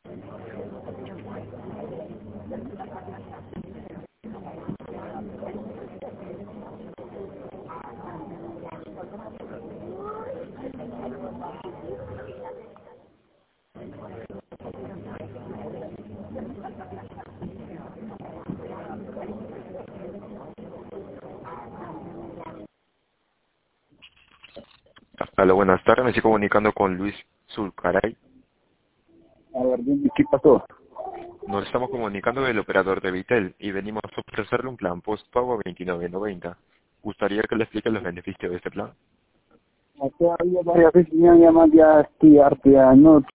Hola, buenas tardes. Me estoy comunicando con Luis Zulcaray. A ver, dime, ¿qué pasó? Nos estamos comunicando del operador de Vitel y venimos a ofrecerle un plan postpago a 29.90. ¿Gustaría que le explique los beneficios de este plan? Acá había varias veces me han llamado ya, estoy harto, ya no